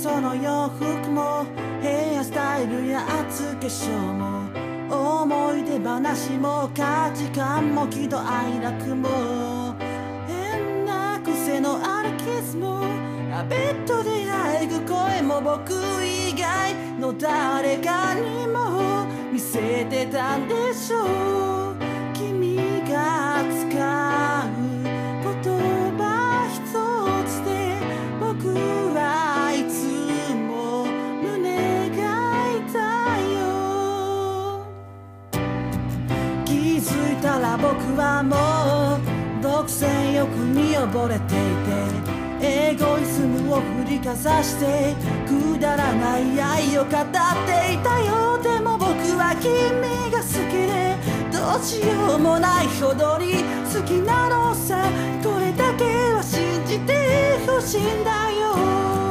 その洋服もヘアスタイルや厚化粧も思い出話も価値観も喜怒哀楽も変な癖のあるキスもベッドで喘ぐ声も僕以外の誰かにも見せてたんでしょう。君が使う言葉一つで僕はいつも胸が痛いよ。気づいたら僕はもう独占欲に溺れていてエゴイズムを振りかざしてくだらない愛を語っていたよ。でも僕は君が好きでどうしようもないほどに好きなのさ。これだけは信じてほしいんだよ。